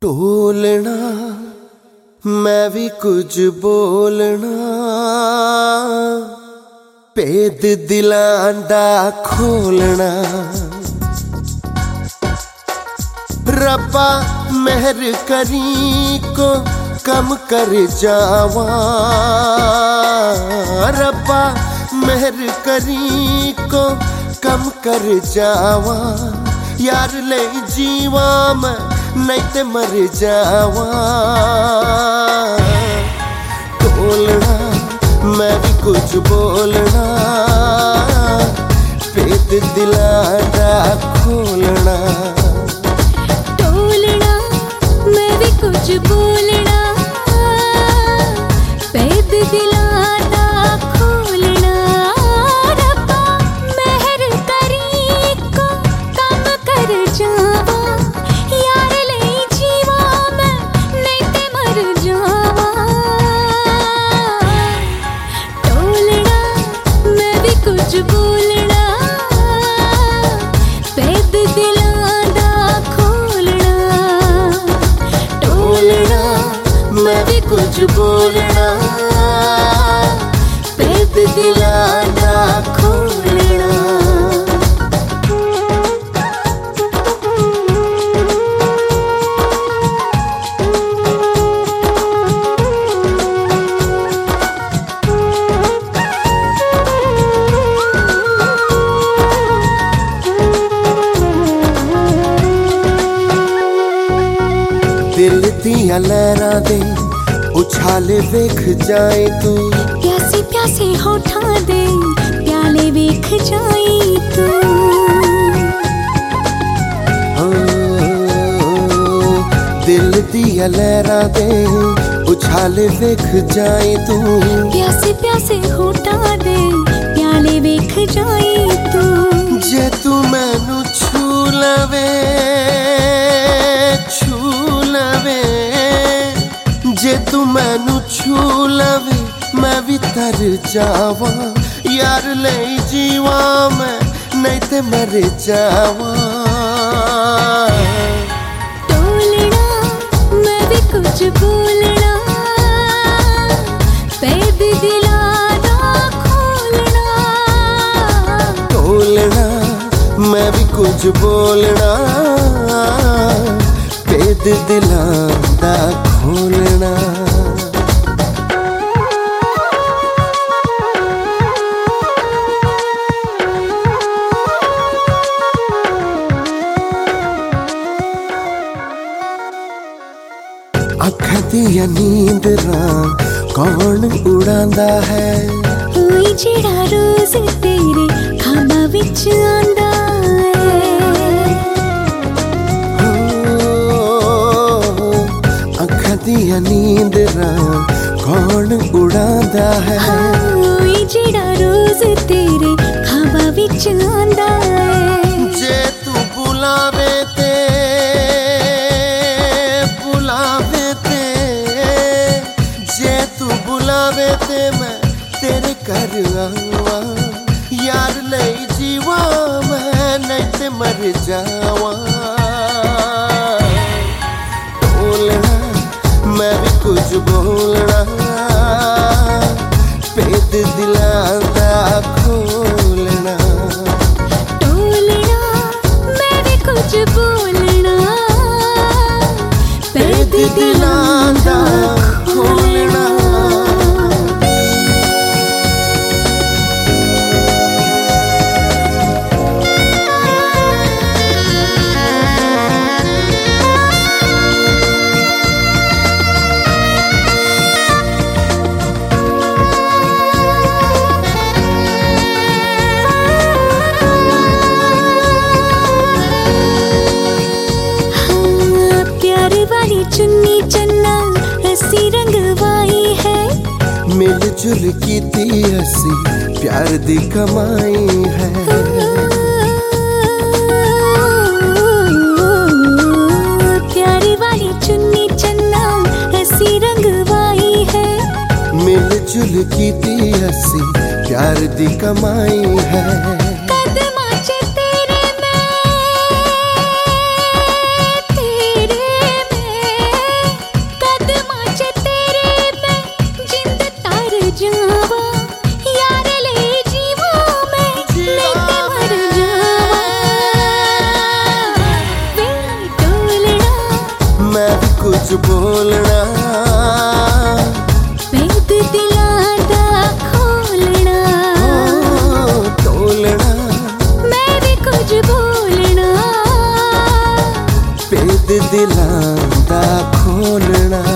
टोलना मैं भी कुछ बोलना, भेद दिलां दा खोलना। रब्बा मेहर करी को कम कर जावा, रब्बा मेहर करी को कम कर जावा। यार ले जीवा मैं नहीं ते मर जावा। टोलना मैं भी कुछ बोलना, भेद दिलां दा खोलना। टोलना मैं भी कुछ बोलना, भेद दिलां दा खोलना। रब्बा मेहर करी को कम कर जावा, यार ले जीवा मैं नहीं ते मर जावा। टोलना मैं भी कुछ बोलना, भेद दिलां दा खोलना। टोलना मैं भी कुछ बोलना, भेद दिलां दा खोलना। दिल दियां लहरां दे उछाले वेख जाए तू, प्यासे प्यासे होठां दे प्याले वेख जाई तू। दिल दियां लहरां दे उछाले वेख जाए तू, प्यासे प्यासे होठां दे प्याले वेख जाई तू। जे तू मैनू छू लवे छू लवे, जे तू मैनू छू लवे मैं भी तर जावा। यार ले जीवा मैं नहीं ते मर जावा। टोलना मैं भी कुछ बोलना, भेद दिलां दा खोलना। टोलना मैं भी कुछ बोलना, भेद दिलां दा खोलना। अखां दियां नींदरां कौन उड़ांदा है, ओए जेड़ा रोज तेरे खाबां विच आंदा है। अखां दियां नींदरां कौन उड़ांदा है, ओए जेड़ा रोज तेरे खाबां विच आंदा है। जे तू बुलावे ते बुलावे ते मैं तेरे घर आवा। यार ले जीवा मैं नहीं ते मर जावा। टोलना मैं भी कुछ बोलना, भेद दिलां दा खोलना। टोलना मैं भी कुछ बोलना, भेद दिलां दा खोलना। चुन्नी चन्ना रस्सी रंगवाई है, मिलजुल की थी हसी प्यार दी कमाई है। प्यारी वाली चुन्नी चन्ना रस्सी रंगवाई है, मिलजुल की थी हसी प्यार दी कमाई है। कदमां च तेरे में बोलना, भेद दिलां दा खोलना, तोलना मैं भी कुछ बोलना, भेद दिलां दा खोलना।